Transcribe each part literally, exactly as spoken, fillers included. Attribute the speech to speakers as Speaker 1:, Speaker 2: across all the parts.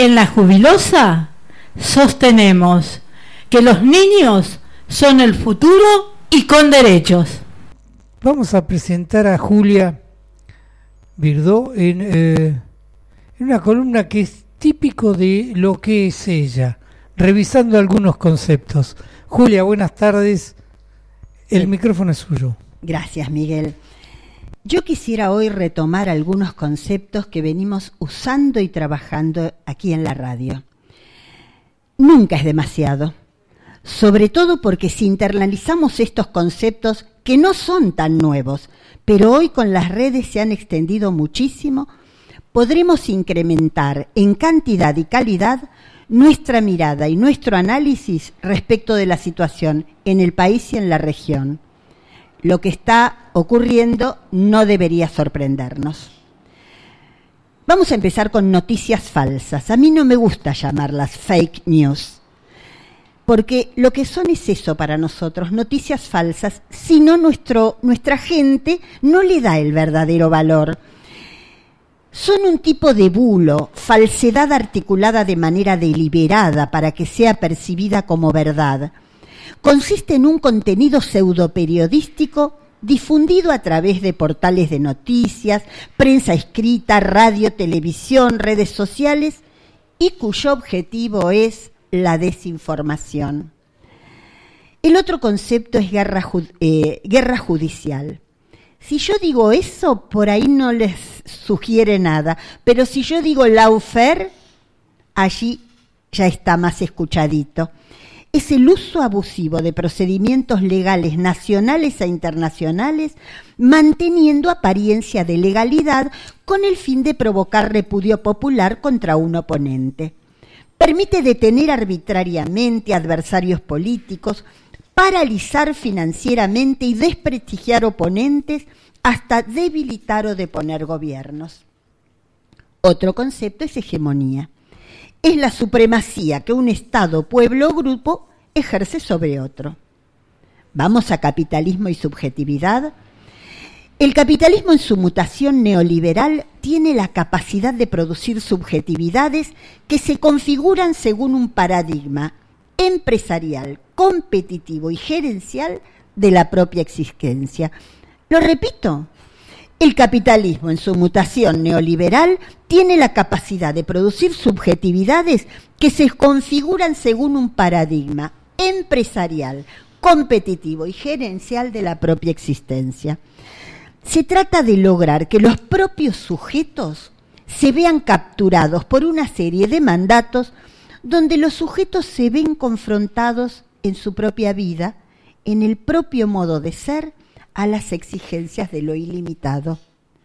Speaker 1: En La Jubilosa sostenemos que los niños son el futuro y con derechos.
Speaker 2: Vamos a presentar a Julia Virdó en, eh, en una columna que es típico de lo que es ella, revisando algunos conceptos. Julia, buenas tardes. El micrófono es suyo.
Speaker 3: Gracias, Miguel. Yo quisiera hoy retomar algunos conceptos que venimos usando y trabajando aquí en la radio. Nunca es demasiado, sobre todo porque si internalizamos estos conceptos que no son tan nuevos, pero hoy con las redes se han extendido muchísimo, podremos incrementar en cantidad y calidad nuestra mirada y nuestro análisis respecto de la situación en el país y en la región. Lo que está ocurriendo no debería sorprendernos. Vamos a empezar con noticias falsas. A mí no me gusta llamarlas fake news, porque lo que son es eso para nosotros, noticias falsas, si no nuestro, nuestra gente no le da el verdadero valor. Son un tipo de bulo, falsedad articulada de manera deliberada para que sea percibida como verdad. Consiste en un contenido pseudoperiodístico difundido a través de portales de noticias, prensa escrita, radio, televisión, redes sociales y cuyo objetivo es la desinformación. El otro concepto es guerra, ju- eh, guerra judicial. Si yo digo eso, por ahí no les sugiere nada, pero si yo digo lawfare, allí ya está más escuchadito. Es el uso abusivo de procedimientos legales nacionales e internacionales, manteniendo apariencia de legalidad con el fin de provocar repudio popular contra un oponente. Permite detener arbitrariamente adversarios políticos, paralizar financieramente y desprestigiar oponentes hasta debilitar o deponer gobiernos. Otro concepto es hegemonía. Es la supremacía que un Estado, pueblo o grupo ejerce sobre otro. Vamos a capitalismo y subjetividad. El capitalismo en su mutación neoliberal tiene la capacidad de producir subjetividades que se configuran según un paradigma empresarial, competitivo y gerencial de la propia existencia. Lo repito. El capitalismo, en su mutación neoliberal, tiene la capacidad de producir subjetividades que se configuran según un paradigma empresarial, competitivo y gerencial de la propia existencia. Se trata de lograr que los propios sujetos se vean capturados por una serie de mandatos donde los sujetos se ven confrontados en su propia vida, en el propio modo de ser, a las exigencias de lo ilimitado.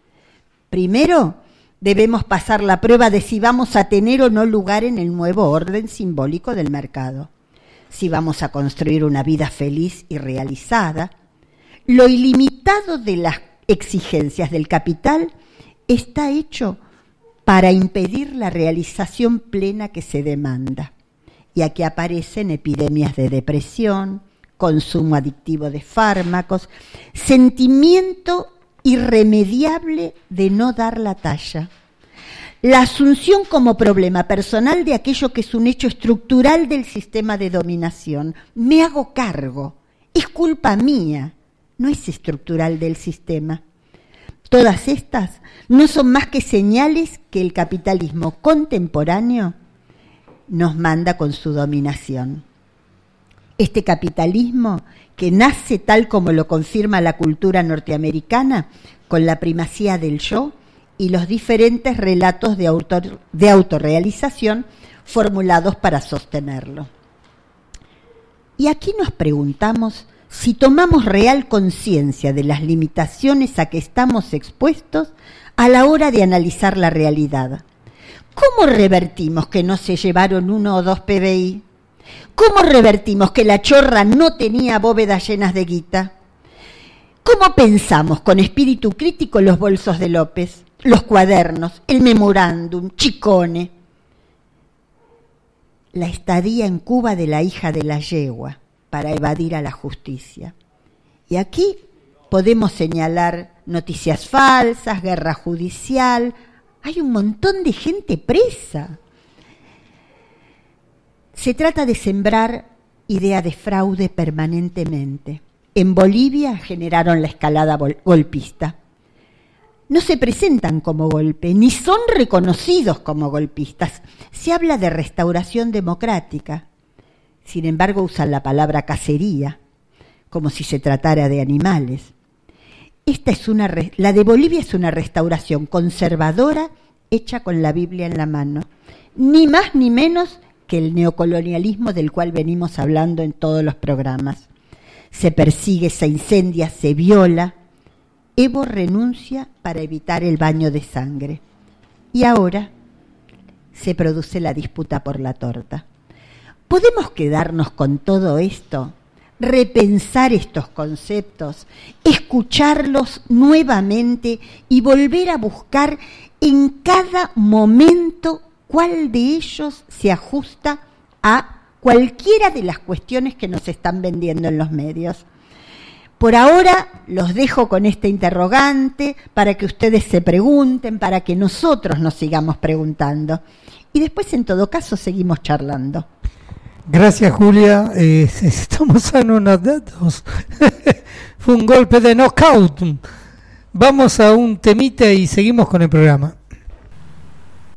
Speaker 3: Primero, debemos pasar la prueba de si vamos a tener o no lugar en el nuevo orden simbólico del mercado, si vamos a construir una vida feliz y realizada. Lo ilimitado de las exigencias del capital está hecho para impedir la realización plena que se demanda, y aquí aparecen epidemias de depresión, consumo adictivo de fármacos, sentimiento irremediable de no dar la talla, la asunción como problema personal de aquello que es un hecho estructural del sistema de dominación. Me hago cargo, es culpa mía, no es estructural del sistema. Todas estas no son más que señales que el capitalismo contemporáneo nos manda con su dominación. Este capitalismo, que nace tal como lo confirma la cultura norteamericana, con la primacía del yo y los diferentes relatos de, autor, de autorrealización formulados para sostenerlo. Y aquí nos preguntamos si tomamos real conciencia de las limitaciones a que estamos expuestos a la hora de analizar la realidad. ¿Cómo revertimos que no se llevaron uno o dos P B I? ¿Cómo revertimos que la chorra no tenía bóvedas llenas de guita? ¿Cómo pensamos con espíritu crítico los bolsos de López, los cuadernos, el memorándum, Chicone? La estadía en Cuba de la hija de la yegua para evadir a la justicia. Y aquí podemos señalar noticias falsas, guerra judicial. Hay un montón de gente presa. Se trata de sembrar idea de fraude permanentemente. En Bolivia generaron la escalada golpista. No se presentan como golpe, ni son reconocidos como golpistas. Se habla de restauración democrática. Sin embargo, usan la palabra cacería, como si se tratara de animales. Esta es una, la de Bolivia es una restauración conservadora hecha con la Biblia en la mano. Ni más ni menos que el neocolonialismo del cual venimos hablando en todos los programas. Se persigue, se incendia, se viola. Evo renuncia para evitar el baño de sangre. Y ahora se produce la disputa por la torta. ¿Podemos quedarnos con todo esto? Repensar estos conceptos, escucharlos nuevamente y volver a buscar en cada momento cuál de ellos se ajusta a cualquiera de las cuestiones que nos están vendiendo en los medios. Por ahora los dejo con este interrogante para que ustedes se pregunten, para que nosotros nos sigamos preguntando. Y después, en todo caso, seguimos charlando.
Speaker 2: Gracias, Julia. Eh, estamos anonadados. Fue un golpe de knockout. Vamos a un temita y seguimos con el programa.